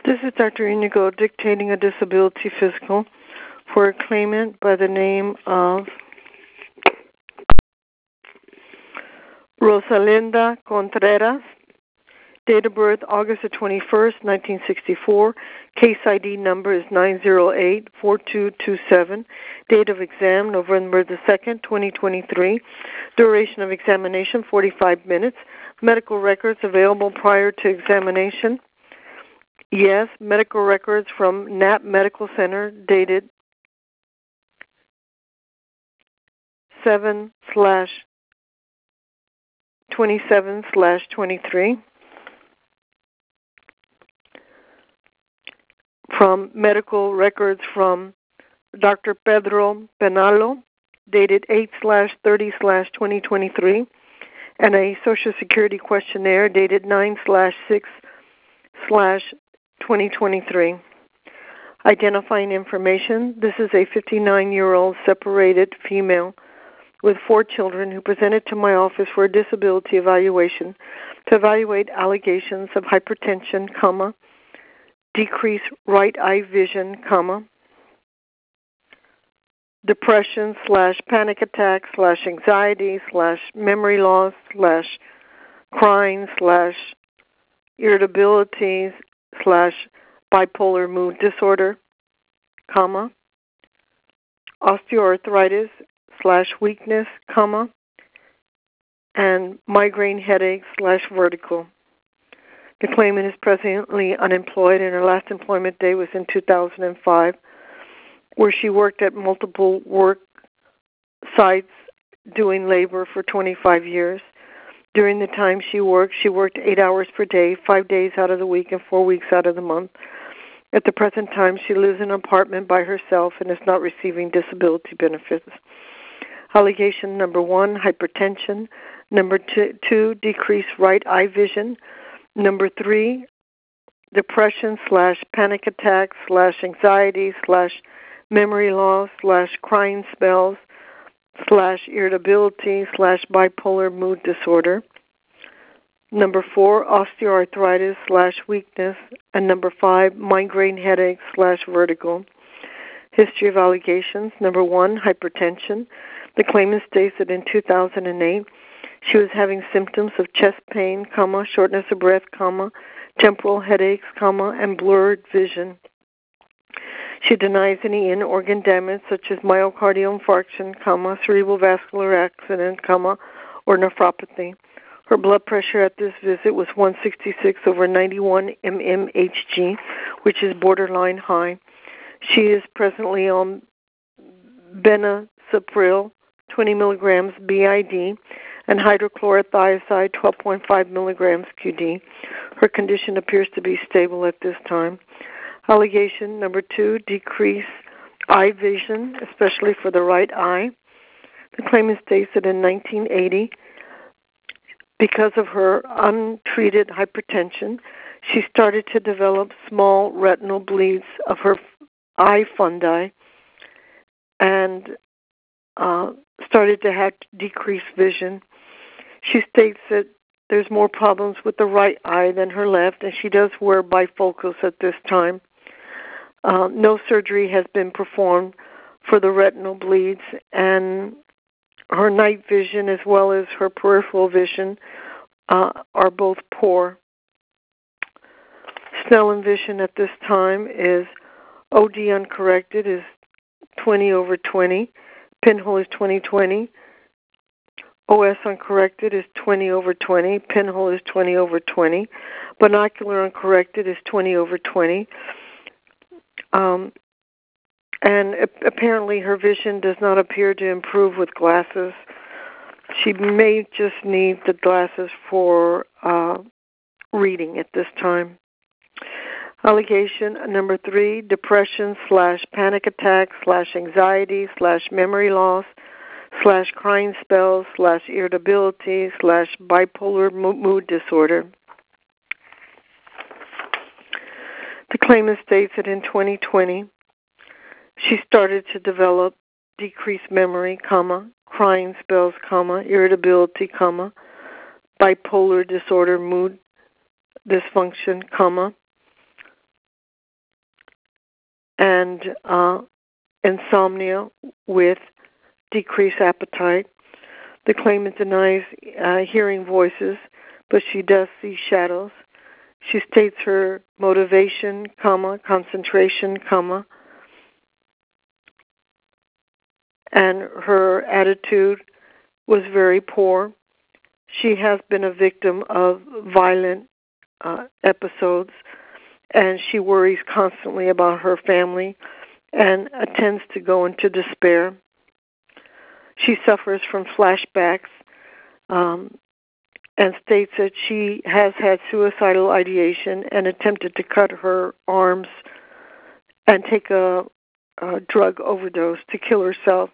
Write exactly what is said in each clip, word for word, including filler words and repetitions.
This is Doctor Inigo dictating a disability physical for a claimant by the name of Rosalinda Contreras. Date of birth August the twenty-first, nineteen sixty-four. Case I D number is nine zero eight four two two seven. Date of exam November the second, twenty twenty-three. Duration of examination forty-five minutes. Medical records available prior to examination. Yes, medical records from N A P Medical Center dated seven slash twenty-seven slash twenty-three. From medical records from Doctor Pedro Penalo dated eight slash thirty slash twenty twenty-three. And a Social Security questionnaire dated nine slash six slash twenty twenty-three. Identifying information. This is a fifty-nine-year-old separated female with four children who presented to my office for a disability evaluation to evaluate allegations of hypertension, comma, decreased right eye vision, comma, depression slash panic attack slash anxiety slash memory loss slash crying slash irritability slash bipolar mood disorder, comma, osteoarthritis slash weakness, comma, and migraine headache slash vertigo. The claimant is presently unemployed, and her last employment day was in two thousand five, where she worked at multiple work sites doing labor for twenty-five years. During the time she worked, she worked eight hours per day, five days out of the week, and four weeks out of the month. At the present time, she lives in an apartment by herself and is not receiving disability benefits. Allegation number one, hypertension. Number two, two decreased right eye vision. Number three, depression slash panic attack slash anxiety slash memory loss slash crying spells slash irritability slash bipolar mood disorder. Number four, osteoarthritis slash weakness. And number five, migraine headache slash vertigo. History of allegations. Number one, hypertension. The claimant states that in two thousand eight, she was having symptoms of chest pain, comma, shortness of breath, comma, temporal headaches, comma, and blurred vision. She denies any in-organ damage such as myocardial infarction, comma, cerebral vascular accident, comma, or nephropathy. Her blood pressure at this visit was one sixty-six over ninety-one mmHg, which is borderline high. She is presently on benacepril, twenty milligrams B I D, and hydrochlorothiazide, twelve point five milligrams Q D. Her condition appears to be stable at this time. Allegation number two, decrease eye vision, especially for the right eye. The claimant states that in nineteen eighty, because of her untreated hypertension, she started to develop small retinal bleeds of her eye fundi and uh, started to have decreased vision. She states that there's more problems with the right eye than her left, and she does wear bifocals at this time. Uh, no surgery has been performed for the retinal bleeds, and her night vision as well as her peripheral vision uh, are both poor. Snellen vision at this time is O D uncorrected is twenty over twenty. Pinhole is twenty twenty. O S uncorrected is twenty over twenty. Pinhole is twenty over twenty. Binocular uncorrected is twenty over twenty. Um, and apparently her vision does not appear to improve with glasses. She may just need the glasses for uh, reading at this time. Allegation number three, depression slash panic attack slash anxiety slash memory loss slash crying spells slash irritability slash bipolar mood disorder. The claimant states that in twenty twenty, she started to develop decreased memory, comma, crying spells, comma, irritability, comma, bipolar disorder, mood dysfunction, comma, and uh, insomnia with decreased appetite. The claimant denies uh, hearing voices, but she does see shadows. She states her motivation, comma, concentration, comma, and her attitude was very poor. She has been a victim of violent uh, episodes, and she worries constantly about her family and uh, tends to go into despair. She suffers from flashbacks um, and states that she has had suicidal ideation and attempted to cut her arms and take a, a drug overdose to kill herself.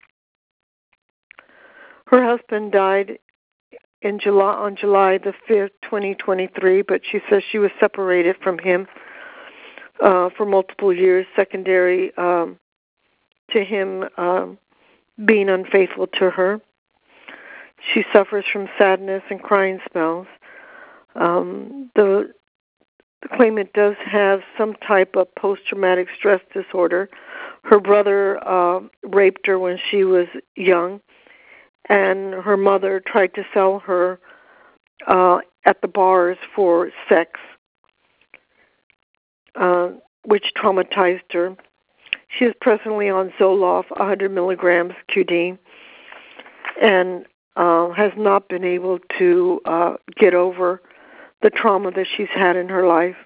Her husband died in July on July the fifth, twenty twenty-three, but she says she was separated from him uh, for multiple years, secondary um, to him um, being unfaithful to her. She suffers from sadness and crying spells. Um, the, the claimant does have some type of post-traumatic stress disorder. Her brother uh, raped her when she was young, and her mother tried to sell her uh, at the bars for sex, uh, which traumatized her. She is presently on Zoloft, one hundred milligrams Q D, and uh, has not been able to uh, get over the trauma that she's had in her life.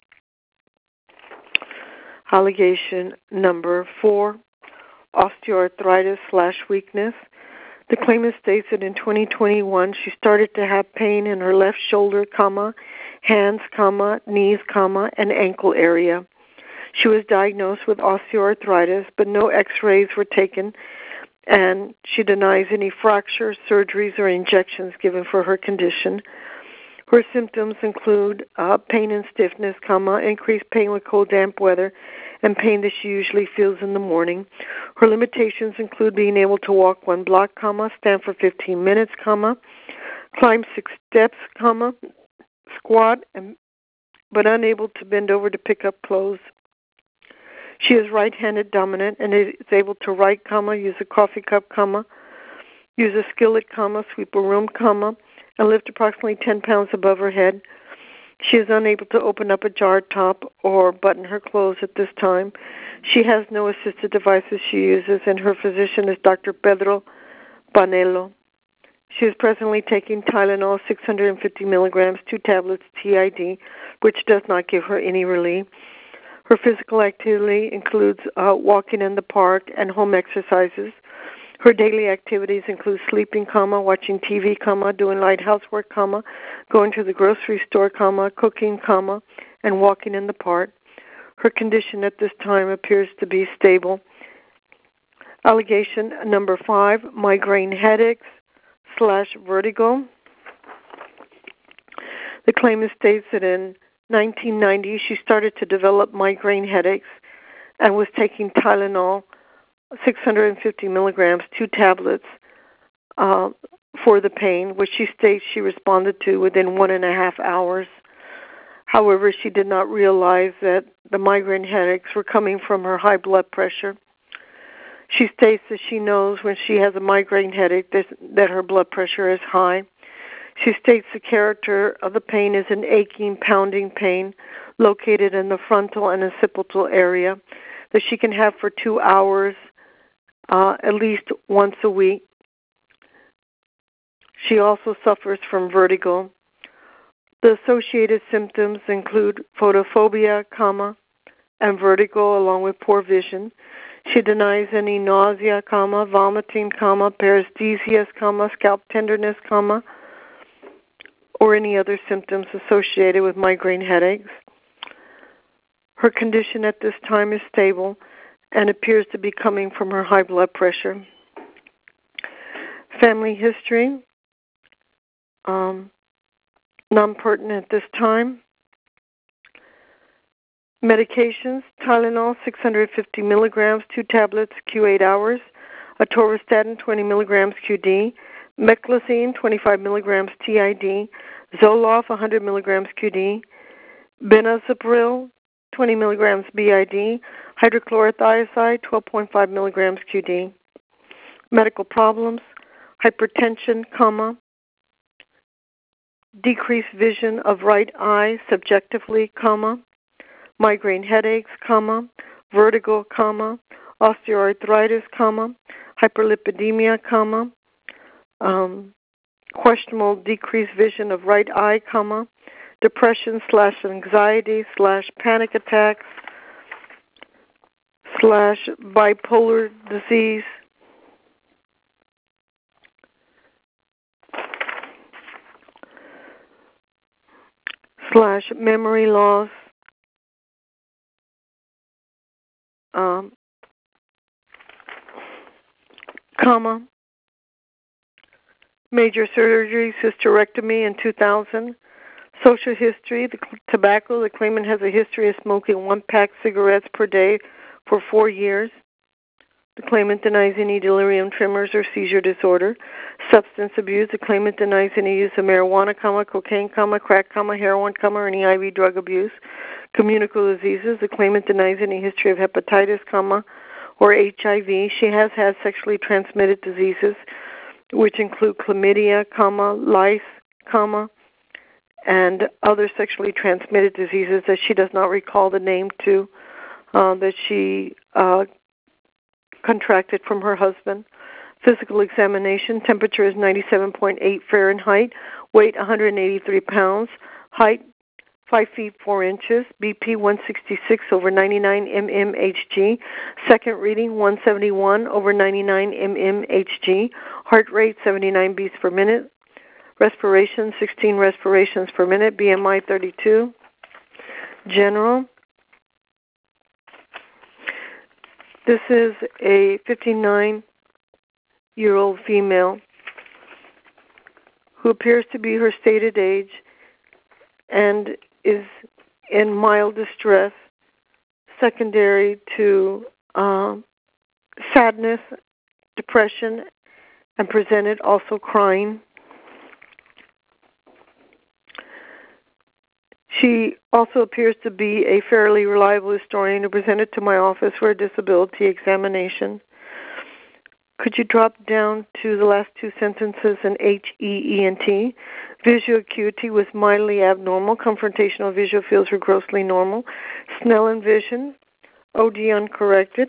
Allegation number four, osteoarthritis slash weakness. The claimant states that in twenty twenty-one she started to have pain in her left shoulder, comma, hands, comma, knees, comma, and ankle area. She was diagnosed with osteoarthritis, but no x-rays were taken, and she denies any fractures, surgeries, or injections given for her condition. Her symptoms include uh, pain and stiffness, comma, increased pain with cold, damp weather, and pain that she usually feels in the morning. Her limitations include being able to walk one block, comma, stand for fifteen minutes, comma, climb six steps, comma, squat, and, but unable to bend over to pick up clothes. She is right-handed dominant and is able to write, comma, use a coffee cup, comma, use a skillet, comma, sweep a room, comma, and lift approximately ten pounds above her head. She is unable to open up a jar top or button her clothes at this time. She has no assisted devices she uses, and her physician is Doctor Pedro Banello. She is presently taking Tylenol, six hundred fifty milligrams, two tablets T I D, which does not give her any relief. Her physical activity includes uh, walking in the park and home exercises. Her daily activities include sleeping, comma, watching T V, comma, doing light housework, comma, going to the grocery store, comma, cooking, comma, and walking in the park. Her condition at this time appears to be stable. Allegation number five, migraine headaches slash vertigo. The claimant states that in nineteen ninety she started to develop migraine headaches and was taking Tylenol, six hundred fifty milligrams, two tablets uh, for the pain, which she states she responded to within one and a half hours. However, she did not realize that the migraine headaches were coming from her high blood pressure. She states that she knows when she has a migraine headache that, that her blood pressure is high. She states the character of the pain is an aching, pounding pain located in the frontal and occipital area that she can have for two hours uh, at least once a week. She also suffers from vertigo. The associated symptoms include photophobia, comma, and vertigo along with poor vision. She denies any nausea, comma, vomiting, comma, paresthesias, comma, scalp tenderness, comma, or any other symptoms associated with migraine headaches. Her condition at this time is stable and appears to be coming from her high blood pressure. Family history, um, non-pertinent at this time. Medications, Tylenol, six hundred fifty milligrams, two tablets, Q eight hours. Atorvastatin, twenty milligrams, Q D. Meclizine, twenty-five milligrams, T I D. Zoloft, one hundred milligrams, Q D. Benazepril, twenty milligrams B I D, hydrochlorothiazide, twelve point five milligrams Q D. Medical problems, hypertension, comma, decreased vision of right eye subjectively, comma, migraine headaches, comma, vertigo, comma, osteoarthritis, comma, hyperlipidemia, comma, um, questionable decreased vision of right eye, comma, depression slash anxiety slash panic attacks slash bipolar disease slash memory loss, um, comma, major surgery, hysterectomy in two thousand, social history, the tobacco, the claimant has a history of smoking one pack cigarettes per day for four years. The claimant denies any delirium tremors or seizure disorder. Substance abuse, the claimant denies any use of marijuana, comma, cocaine, comma, crack, comma, heroin, comma, or any I V drug abuse. Communicable diseases, the claimant denies any history of hepatitis, comma, or H I V. She has had sexually transmitted diseases, which include chlamydia, comma, lice, comma, and other sexually transmitted diseases that she does not recall the name to, uh, that she uh, contracted from her husband. Physical examination, temperature is ninety-seven point eight Fahrenheit, weight one hundred eighty-three pounds, height five feet four inches, B P one sixty-six over ninety-nine mmHg, second reading one seventy-one over ninety-nine mmHg, heart rate seventy-nine beats per minute, respiration sixteen respirations per minute, B M I thirty-two, general. This is a fifty-nine-year-old female who appears to be her stated age and is in mild distress secondary to uh, sadness, depression, and presented also crying. She also appears to be a fairly reliable historian who presented to my office for a disability examination. Could you drop down to the last two sentences in H E E N T? Visual acuity was mildly abnormal. Confrontational visual fields were grossly normal. Snellen vision, O D uncorrected,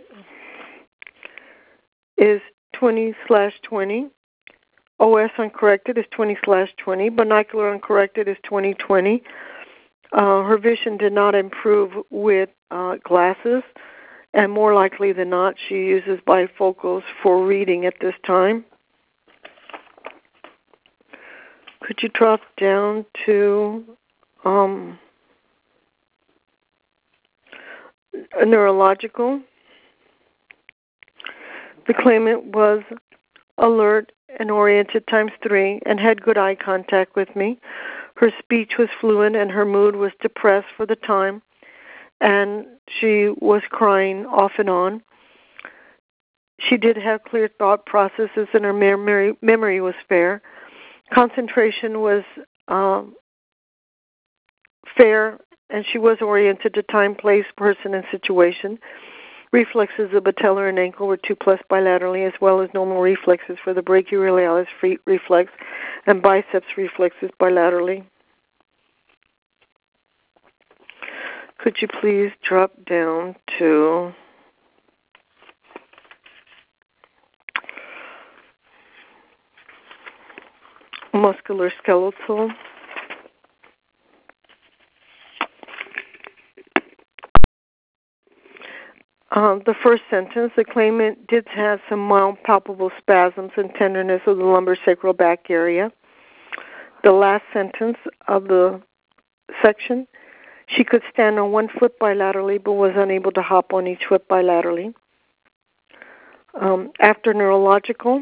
is twenty slash twenty. O S uncorrected is twenty slash twenty. Binocular uncorrected is twenty twenty. Uh, her vision did not improve with uh, glasses, and more likely than not, she uses bifocals for reading at this time. Could you drop down to um, a neurological? The claimant was alert and oriented times three and had good eye contact with me. Her speech was fluent and her mood was depressed for the time, and she was crying off and on. She did have clear thought processes and her memory, memory was fair. Concentration was um, fair, and she was oriented to time, place, person, and situation. Reflexes of patellar and ankle were two plus bilaterally, as well as normal reflexes for the brachioradialis reflex and biceps reflexes bilaterally. Could you please drop down to musculoskeletal? Um, the first sentence, the claimant did have some mild palpable spasms and tenderness of the lumbosacral back area. The last sentence of the section, she could stand on one foot bilaterally but was unable to hop on each foot bilaterally. Um, after neurological,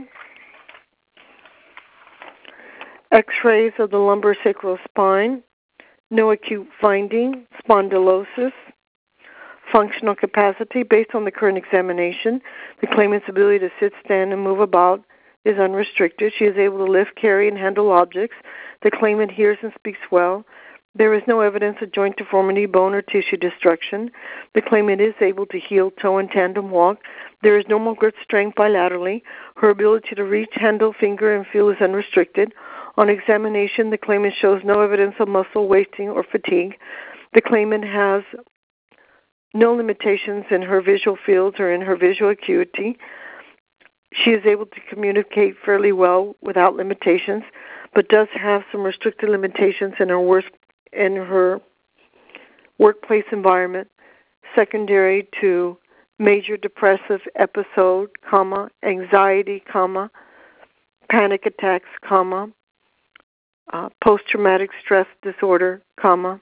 X-rays of the lumbosacral spine, no acute finding, spondylosis. Functional capacity, based on the current examination, the claimant's ability to sit, stand, and move about is unrestricted. She is able to lift, carry, and handle objects. The claimant hears and speaks well. There is no evidence of joint deformity, bone, or tissue destruction. The claimant is able to heel, toe, and tandem walk. There is normal grip strength bilaterally. Her ability to reach, handle, finger, and feel is unrestricted. On examination, the claimant shows no evidence of muscle wasting or fatigue. The claimant has no limitations in her visual fields or in her visual acuity. She is able to communicate fairly well without limitations, but does have some restricted limitations in her work, in her workplace environment, secondary to major depressive episode, comma, anxiety, comma, panic attacks, comma, uh, post-traumatic stress disorder, comma,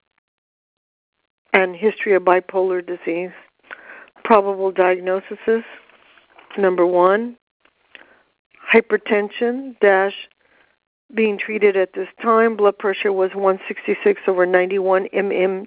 and history of bipolar disease. Probable diagnoses: number one, hypertension dash being treated at this time. Blood pressure was one sixty-six over ninety-one mmHg,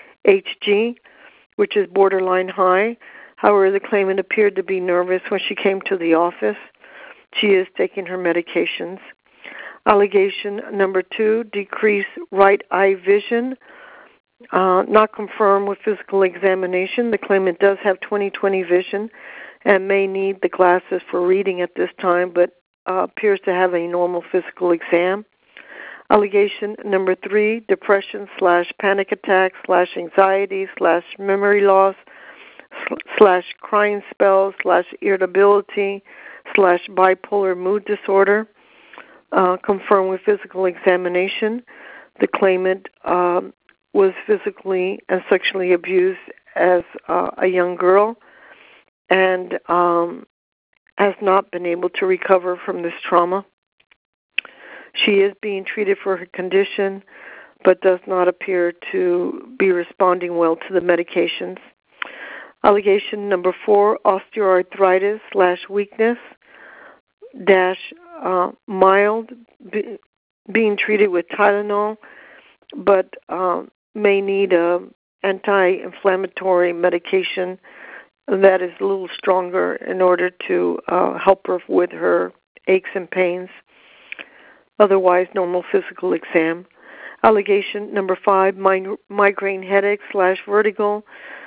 which is borderline high. However, the claimant appeared to be nervous when she came to the office. She is taking her medications. Allegation number two, decreased right eye vision, uh, not confirmed with physical examination. The claimant does have twenty twenty vision and may need the glasses for reading at this time, but uh, appears to have a normal physical exam. Allegation number three, depression slash panic attack slash anxiety slash memory loss slash crying spells slash irritability slash bipolar mood disorder, uh, confirmed with physical examination. The claimant um, was physically and sexually abused as uh, a young girl and um, has not been able to recover from this trauma. She is being treated for her condition, but does not appear to be responding well to the medications. Allegation number four, osteoarthritis slash weakness dash uh, mild, be, being treated with Tylenol, but uh, may need a anti-inflammatory medication that is a little stronger in order to uh, help her with her aches and pains. Otherwise, normal physical exam. Allegation number five, mig- migraine headache slash vertigo,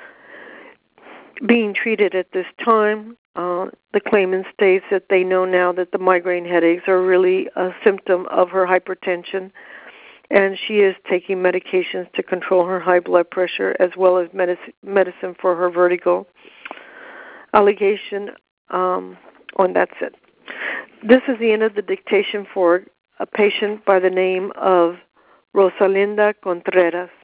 being treated at this time. Uh, the claimant states that they know now that the migraine headaches are really a symptom of her hypertension, and she is taking medications to control her high blood pressure as well as medic- medicine for her vertigo. Allegation, um, oh, and that's it. This is the end of the dictation for a patient by the name of Rosalinda Contreras.